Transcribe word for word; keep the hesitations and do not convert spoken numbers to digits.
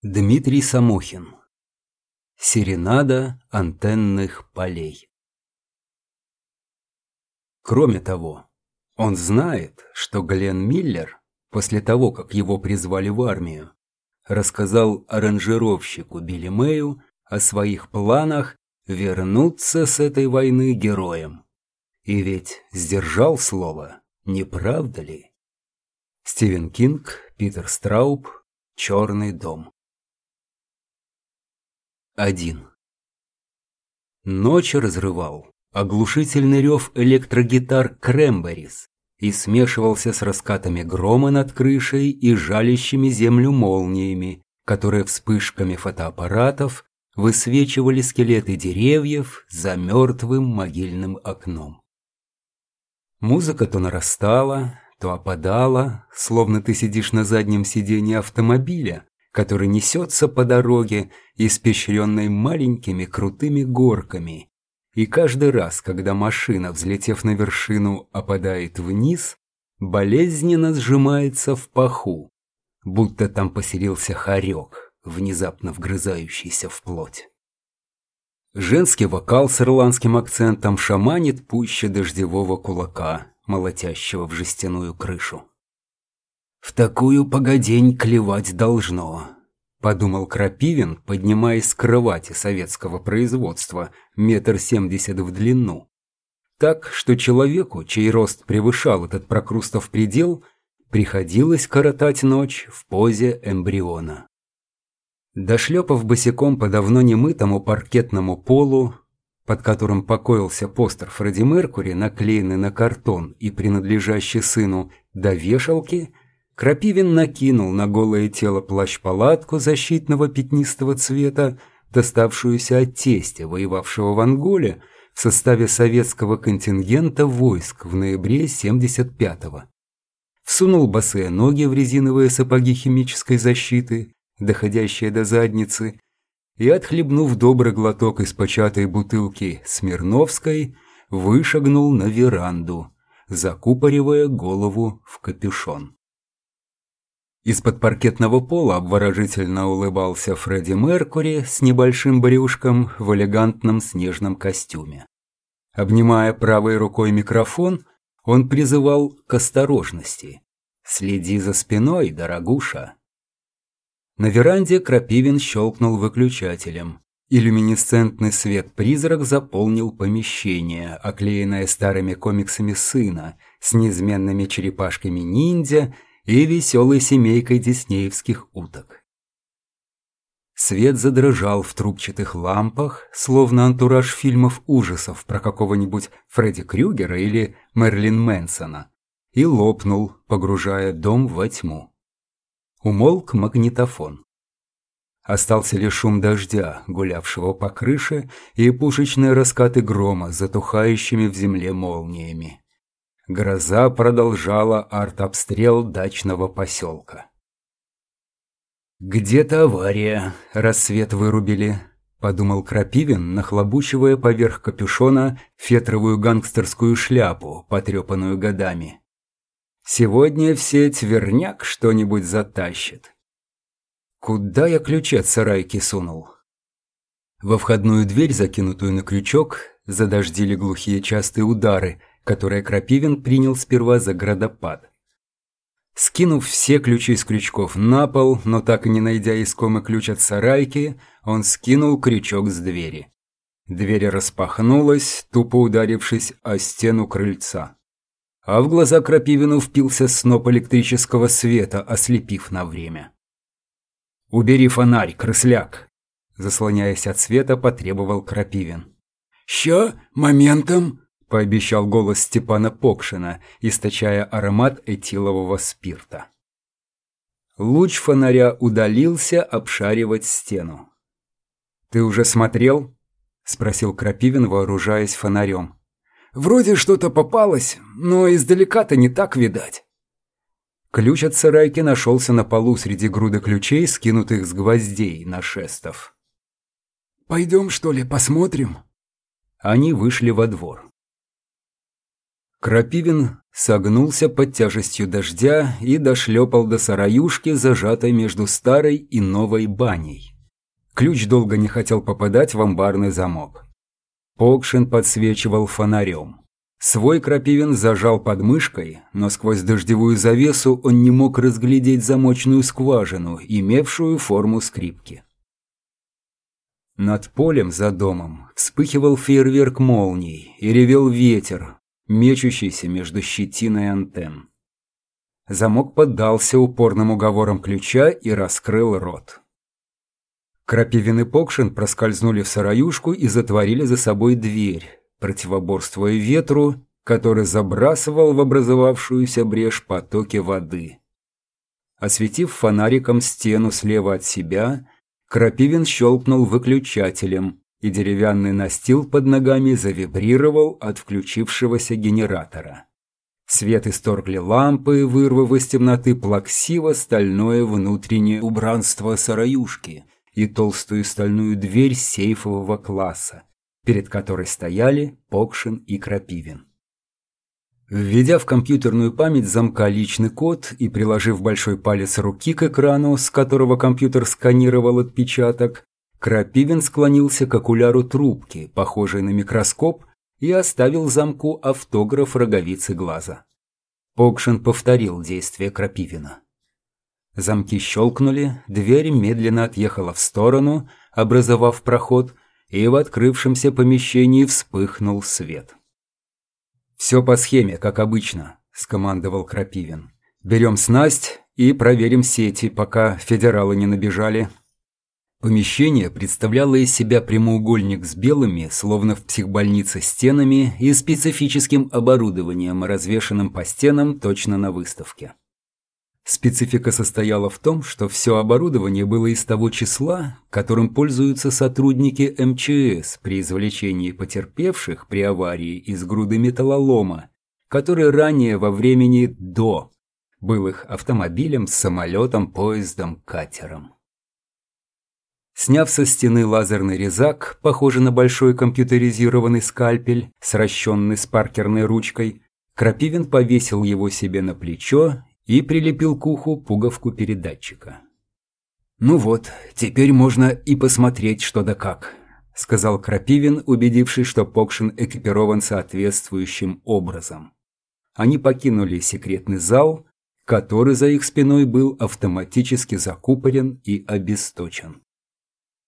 Дмитрий Самохин. Серенада антенных полей. Кроме того, он знает, что Глен Миллер, после того, как его призвали в армию, рассказал аранжировщику Билли Мэю о своих планах вернуться с этой войны героем. И ведь сдержал слово, не правда ли? Стивен Кинг, Питер Страуб, «Черный дом». Один. Ночь разрывал оглушительный рев электрогитар «Крэмберис» и смешивался с раскатами грома над крышей и жалящими землю молниями, которые вспышками фотоаппаратов высвечивали скелеты деревьев за мертвым могильным окном. Музыка то нарастала, то опадала, словно ты сидишь на заднем сиденье автомобиля, который несется по дороге, испещренной маленькими крутыми горками. И каждый раз, когда машина, взлетев на вершину, опадает вниз, болезненно сжимается в паху, будто там поселился хорек, внезапно вгрызающийся в плоть. Женский вокал с ирландским акцентом шаманит пуще дождевого кулака, молотящего в жестяную крышу. «В такую погодень клевать должно», — подумал Крапивин, поднимаясь с кровати советского производства, метр семьдесят в длину. Так, что человеку, чей рост превышал этот прокрустов предел, приходилось коротать ночь в позе эмбриона. Дошлепав босиком по давно немытому паркетному полу, под которым покоился постер Фредди Меркьюри, наклеенный на картон и принадлежащий сыну, до вешалки, Крапивин накинул на голое тело плащ-палатку защитного пятнистого цвета, доставшуюся от тестя, воевавшего в Анголе в составе советского контингента войск в ноябре семьдесят пятого. Всунул босые ноги в резиновые сапоги химической защиты, доходящие до задницы, и, отхлебнув добрый глоток из початой бутылки Смирновской, вышагнул на веранду, закупоривая голову в капюшон. Из-под паркетного пола обворожительно улыбался Фредди Меркьюри с небольшим брюшком в элегантном снежном костюме. Обнимая правой рукой микрофон, он призывал к осторожности. «Следи за спиной, дорогуша». На веранде Крапивин щелкнул выключателем, и люминесцентный свет-призрак заполнил помещение, оклеенное старыми комиксами сына, с неизменными черепашками-ниндзя и веселой семейкой диснеевских уток. Свет задрожал в трубчатых лампах, словно антураж фильмов ужасов про какого-нибудь Фредди Крюгера или Мерлин Мэнсона, и лопнул, погружая дом во тьму. Умолк магнитофон. Остался лишь шум дождя, гулявшего по крыше, и пушечные раскаты грома, затухающими в земле молниями. Гроза продолжала артобстрел дачного поселка. «Где-то авария, рассвет вырубили», — подумал Крапивин, нахлобучивая поверх капюшона фетровую гангстерскую шляпу, потрепанную годами. «Сегодня в сеть верняк что-нибудь затащит. Куда я ключи от сарайки сунул?» Во входную дверь, закинутую на крючок, задождили глухие частые удары, которые Крапивин принял сперва за градопад. Скинув все ключи с крючков на пол, но так и не найдя искомый ключ от сарайки, он скинул крючок с двери. Дверь распахнулась, тупо ударившись о стену крыльца. А в глаза Крапивину впился сноп электрического света, ослепив на время. «Убери фонарь, крысляк!» Заслоняясь от света, потребовал Крапивин. «Ща, моментом!» — пообещал голос Степана Покшина, источая аромат этилового спирта. Луч фонаря удалился обшаривать стену. «Ты уже смотрел?» — спросил Крапивин, вооружаясь фонарем. «Вроде что-то попалось, но издалека-то не так видать». Ключ от сарайки нашелся на полу среди груды ключей, скинутых с гвоздей на шестов. «Пойдем, что ли, посмотрим?» Они вышли во двор. Крапивин согнулся под тяжестью дождя и дошлепал до сараюшки, зажатой между старой и новой баней. Ключ долго не хотел попадать в амбарный замок. Покшин подсвечивал фонарем. Свой Крапивин зажал под мышкой, но сквозь дождевую завесу он не мог разглядеть замочную скважину, имевшую форму скрипки. Над полем за домом вспыхивал фейерверк молний и ревел ветер, мечущийся между щетиной антенн. Замок поддался упорным уговорам ключа и раскрыл рот. Крапивин и Покшин проскользнули в сараюшку и затворили за собой дверь, противоборствуя ветру, который забрасывал в образовавшуюся брешь потоки воды. Осветив фонариком стену слева от себя, Крапивин щелкнул выключателем, и деревянный настил под ногами завибрировал от включившегося генератора. Свет исторгли лампы, вырвав из темноты плаксиво стальное внутреннее убранство сараюшки и толстую стальную дверь сейфового класса, перед которой стояли Покшин и Крапивин. Введя в компьютерную память замка личный код и приложив большой палец руки к экрану, с которого компьютер сканировал отпечаток, Крапивин склонился к окуляру трубки, похожей на микроскоп, и оставил замку автограф роговицы глаза. Покшин повторил действие Крапивина. Замки щелкнули, дверь медленно отъехала в сторону, образовав проход, и в открывшемся помещении вспыхнул свет. «Все по схеме, как обычно», – скомандовал Крапивин. «Берем снасть и проверим сети, пока федералы не набежали». Помещение представляло из себя прямоугольник с белыми, словно в психбольнице, стенами и специфическим оборудованием, развешанным по стенам точно на выставке. Специфика состояла в том, что все оборудование было из того числа, которым пользуются сотрудники эм че эс при извлечении потерпевших при аварии из груды металлолома, который ранее во времени до был их автомобилем, самолетом, поездом, катером. Сняв со стены лазерный резак, похожий на большой компьютеризированный скальпель, сращенный с паркерной ручкой, Крапивин повесил его себе на плечо и прилепил к уху пуговку передатчика. «Ну вот, теперь можно и посмотреть, что да как», – сказал Крапивин, убедившись, что Покшин экипирован соответствующим образом. Они покинули секретный зал, который за их спиной был автоматически закупорен и обесточен.